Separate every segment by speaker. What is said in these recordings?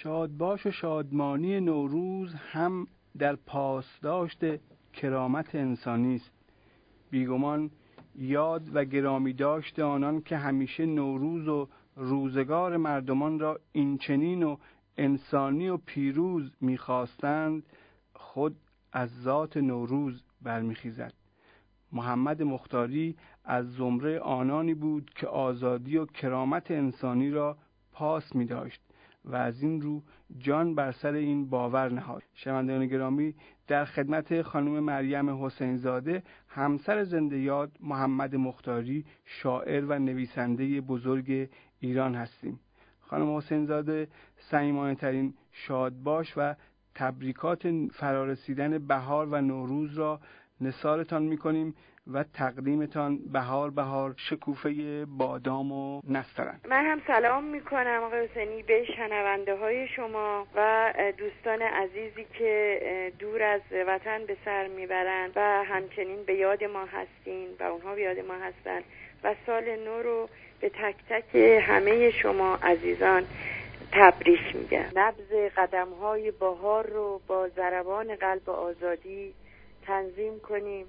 Speaker 1: شادباش و شادمانی نوروز هم در پاسداشت کرامت انسانی است. بیگمان یاد و گرامی داشت آنان که همیشه نوروز و روزگار مردمان را اینچنین و انسانی و پیروز می‌خواستند، خود از ذات نوروز برمیخیزد. محمد مختاری از زمره آنانی بود که آزادی و کرامت انسانی را پاس می داشت و از این رو جان بر سر این باور نهاد. شنوندگان گرامی، در خدمت خانم مریم حسین زاده، همسر زنده یاد محمد مختاری، شاعر و نویسنده بزرگ ایران هستیم. خانم حسین زاده، صمیمانه ترین شادباش و تبریکات فرارسیدن بهار و نوروز را نثارتان می‌کنیم و تقدیمتان بهار شکوفه بادام و نسترن.
Speaker 2: من هم سلام میکنم آقای حسینی به شنونده های شما و دوستان عزیزی که دور از وطن به سر میبرن و همچنین به یاد ما هستین و اونها به یاد ما هستن و سال نو رو به تک تک همه شما عزیزان تبریک میگم. نبض قدم های بهار رو با ضربان قلب آزادی تنظیم کنیم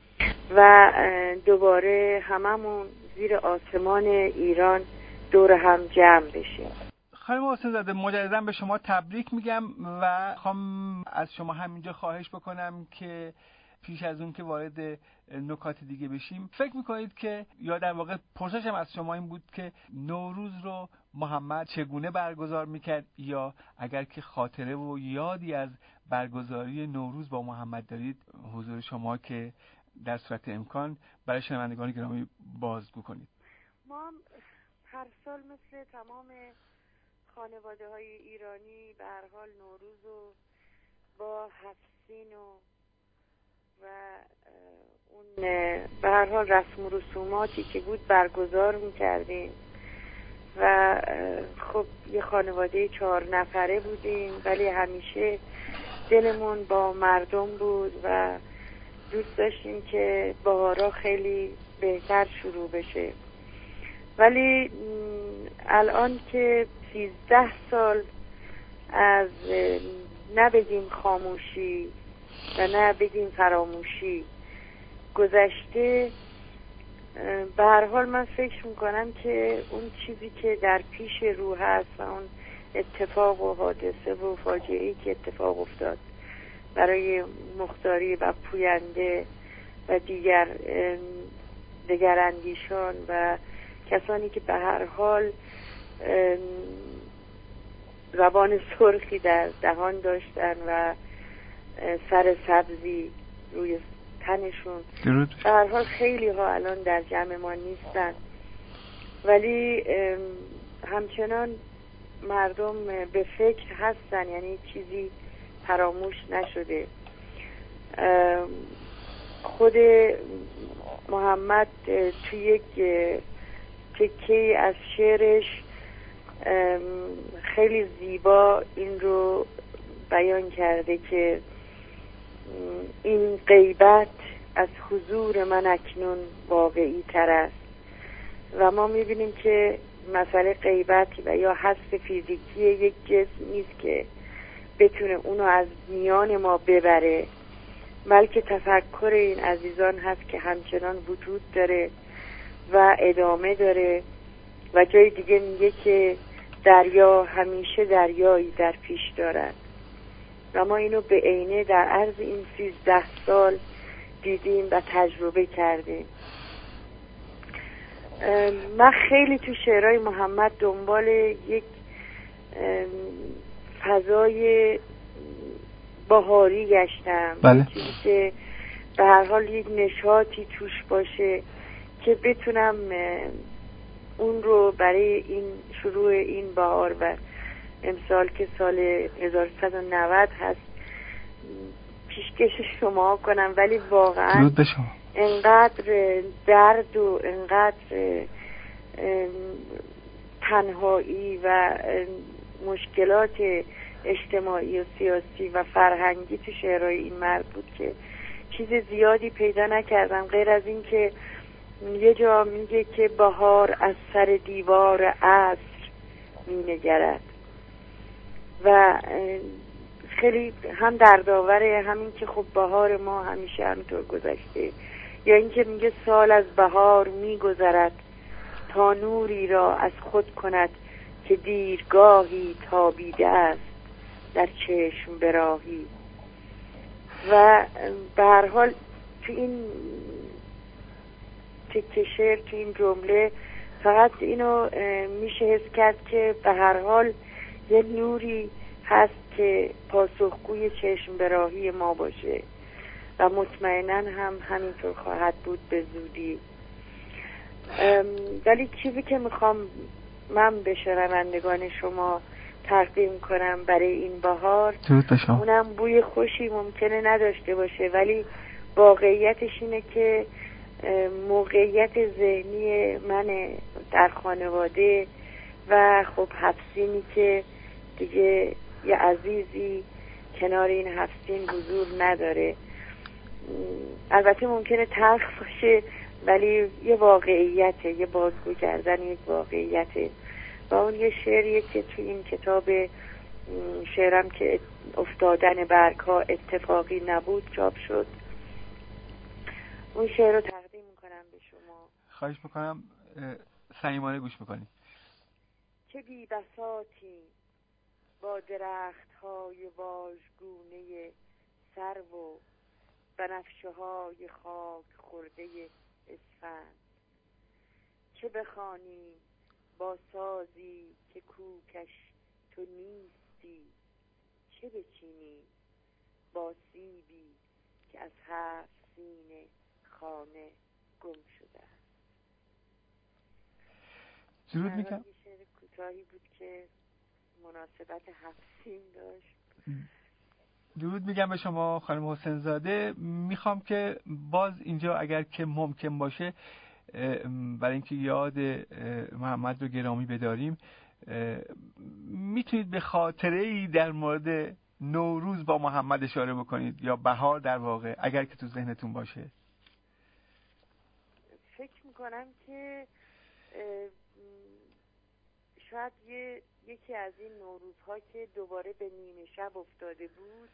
Speaker 2: و دوباره هممون زیر آسمان ایران دور هم جمع بشیم.
Speaker 1: خانم حسین زاده، مجددا به شما تبریک میگم و خواهم از شما همینجا خواهش بکنم که پیش از اون که وارد نکات دیگه بشیم، فکر میکنید که، یا در واقع پرسشم از شما این بود که نوروز رو محمد چگونه برگزار میکرد، یا اگر که خاطره و یادی از برگزاری نوروز با محمد دارید، حضور شما که در صورت امکان برای شنوندگان گرامی بازگو کنید.
Speaker 2: ما هر سال مثل تمام خانواده های ایرانی به هر حال نوروز رو با هفسین و اون به هر حال رسم و رسوماتی که بود برگزار میکردیم و خب یه خانواده 4 نفره بودیم، ولی همیشه دلمون با مردم بود و دوست داشتیم که بهارا خیلی بهتر شروع بشه. ولی الان که 13 سال از نه بگیم خاموشی و نه بگیم فراموشی گذشته، به هر حال من فکر میکنم که اون چیزی که در پیش رو هست و اون اتفاق و حادثه و فاجعه‌ای که اتفاق افتاد برای مختاری و پوینده و دیگر اندیشان و کسانی که به هر حال زبان سرخی در دهان داشتن و سر سبزی روی تنشون، به هر حال خیلی ها الان در جمع ما نیستن، ولی همچنان مردم به فکر هستن، یعنی چیزی فراموش نشده. خود محمد توی یک تکه از شعرش خیلی زیبا این رو بیان کرده که این غیبت از حضور من اکنون واقعی تر است و ما میبینیم که مسئله غیبت و یا حذف فیزیکی یک جسم نیست که بتونه اونو از میان ما ببره، بلکه تفکر این عزیزان هست که همچنان وجود داره و ادامه داره و جای دیگه میگه که دریا همیشه دریایی در پیش دارد و ما اینو به عینه در عرض این 13 سال دیدیم و تجربه کردیم. من خیلی تو شعرهای محمد دنبال یک فضای بهاری گشتم، چیزی که به هر حال یک نشاطی توش باشه که بتونم اون رو برای این شروع این بهار و امسال که سال 1190 هست پیشکش شما کنم، ولی واقعا انقدر درد و انقدر تنهایی و مشکلات اجتماعی و سیاسی و فرهنگی تو شعرهای این مرد بود که چیز زیادی پیدا نکردم غیر از این که یه جا میگه که بهار از سر دیوار عصر مینگرد و خیلی هم دردآوره، همین که خب بهار ما همیشه همینطور گذشته، یا اینکه میگه سال از بهار میگذرد تا نوری را از خود کند که دیرگاهی تابیده است در چشم براهی. و به هر حال تو این تکه شعر، تو این جمله فقط اینو میشه حس کرد که به هر حال یه نوری هست که پاسخگوی چشم براهی ما باشه و مطمئناً هم همینطور خواهد بود به زودی. ولی چیزی که میخوام من به شنوندگان شما تقدیم کنم برای این بهار، اونم بوی خوشی ممکنه نداشته باشه، ولی واقعیتش اینه که موقعیت ذهنی من در خانواده و خب حفصینی که دیگه یه عزیزی کنار این حفصین حضور نداره، البته ممکنه تلخ باشه ولی یه واقعیته، یه بازگو کردن یک واقعیته. و اون یه شعریه که تو این کتاب شعرم که افتادن برگ ها اتفاقی نبود چاپ شد، اون شعر رو تقدیم میکنم به شما.
Speaker 1: خواهش میکنم صمیمانه گوش میکنی.
Speaker 2: چه بی بساطی با درخت های واژگونه سرو و بنفشه های خاک خورده اسفند، چه بخوانیم با سازی که کوکش تو نیستی، چه بچینیم با سیبی که از 7 سین خانه گم شده است.
Speaker 1: درود میگم.
Speaker 2: شعر کوتاهی بود که مناسبت 7 سین داشت.
Speaker 1: درود میگم به شما خانم حسین زاده. میخوام که باز اینجا اگر که ممکن باشه برای اینکه یاد محمد رو گرامی بداریم، میتونید به خاطره‌ای در مورد نوروز با محمد اشاره بکنید یا بهار در واقع، اگر که تو ذهنتون باشه.
Speaker 2: فکر میکنم که شاید یکی از این نوروزها که دوباره به نیمه شب افتاده بود،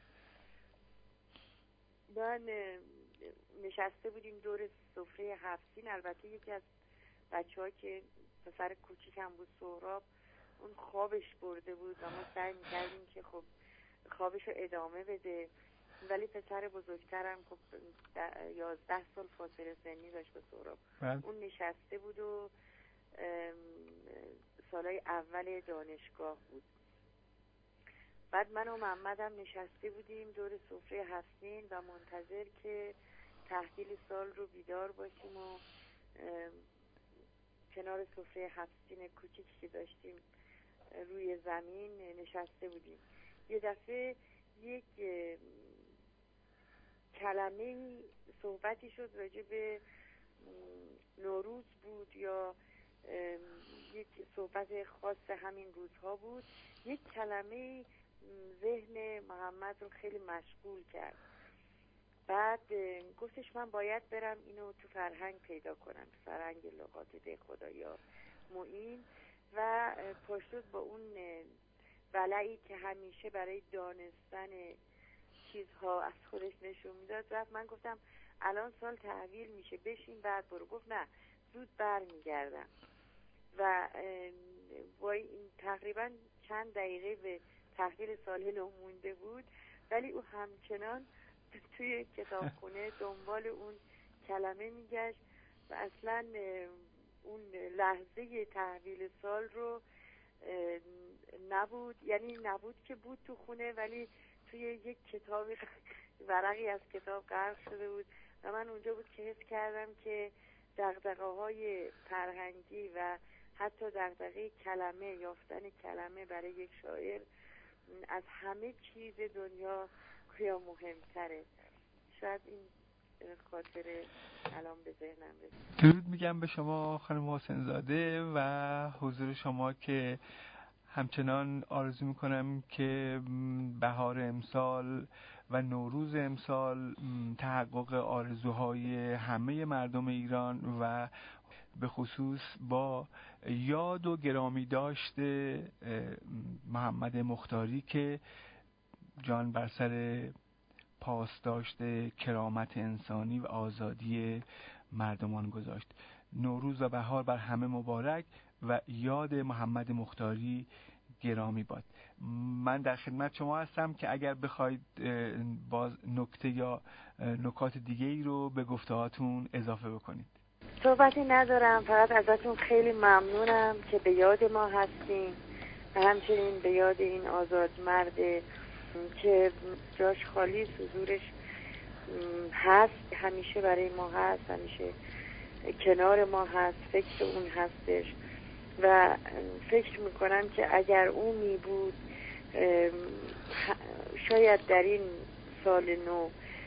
Speaker 2: من نشسته بودیم دور سفره 7 سین. البته یکی از بچه‌ها که پسر کوچیکم بود، سهراب، اون خوابش برده بود و ما سعی می‌کردیم که خب خوابش رو ادامه بده، ولی پسر بزرگترم خب 11 سال فاصله سنی داشت با سهراب. اون نشسته بود و سالای اول دانشگاه بود. بعد من و محمدم نشسته بودیم دور سفره 7 سین و منتظر که تحویل سال رو بیدار باشیم و کنار سفره 7 سین کوچیکی که داشتیم روی زمین نشسته بودیم. یه دفعه یک کلمه صحبتی شد راجع به نوروز بود یا یک صحبت خاص همین روزها بود. یک کلمه ذهن محمد رو خیلی مشغول کرد. بعد گفتش من باید برم اینو تو فرهنگ پیدا کنم، تو فرهنگ لغات ده خدایا معین. و پاشد با اون ولعی که همیشه برای دانستن چیزها از خودش نشون میداد رفت. من گفتم الان سال تحویل میشه، بشین بعد برو. گفت نه، زود بر میگردم. و این تقریبا چند دقیقه به تحویل سال نو مونده بود، ولی او همچنان توی کتابخونه دنبال اون کلمه میگشت و اصلا اون لحظه تحویل سال رو نبود، یعنی نبود که بود تو خونه، ولی توی یک کتابی ورقی از کتاب غرق شده بود. و من اونجا بود که حس کردم که دغدغه‌های فرهنگی و حتی دغدغه کلمه، یافتن کلمه برای یک شاعر از همه چیز دنیا یا مهمتره. شاید این خاطره الان به ذهنم رسید.
Speaker 1: درود میگم به شما خانم حسین زاده و حضور شما که همچنان آرزو میکنم که بهار امسال و نوروز امسال تحقق آرزوهای همه مردم ایران و به خصوص با یاد و گرامی داشته محمد مختاری که جان بر سر پاسداشت کرامت انسانی و آزادی مردمان گذاشت. نوروز و بهار بر همه مبارک و یاد محمد مختاری گرامی باد. من در خدمت شما هستم که اگر بخواید باز نکته یا نکات دیگه ای رو به گفتهاتون اضافه بکنید.
Speaker 2: صحبتی ندارم، فقط ازتون خیلی ممنونم که به یاد ما هستین و همچنین به یاد این آزاد مرد که جاش خالی، حضورش هست، همیشه برای ما هست، همیشه کنار ما هست، فکر اون هستش و فکر میکنم که اگر اون می بود شاید در این سال نو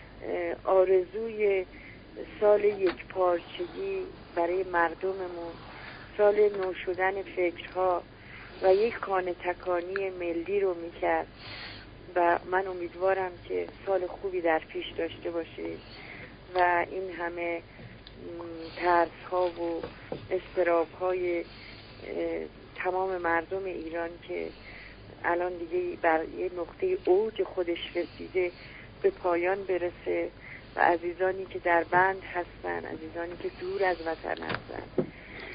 Speaker 2: آرزوی سال یک پارچگی برای مردممون، سال نو شدن فکرها و یک خانه تکانی ملی رو میکرد و من امیدوارم که سال خوبی در پیش داشته باشه و این همه ترس ها و اضطراب های تمام مردم ایران که الان دیگه بر یه نقطه اوج خودش رسیده به پایان برسه و عزیزانی که در بند هستن، عزیزانی که دور از وطن هستن،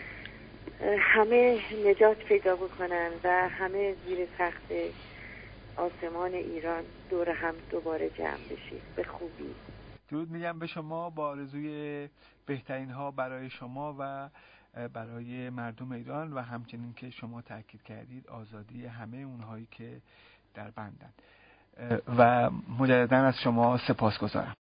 Speaker 2: همه نجات پیدا بکنن و همه زیر تخت آسمان ایران دور هم دوباره جمع بشید به خوبی.
Speaker 1: درود میگم به شما با آرزوی بهترین ها برای شما و برای مردم ایران و همچنین که شما تاکید کردید آزادی همه اونهایی که در بندن و مجددا از شما سپاسگزارم.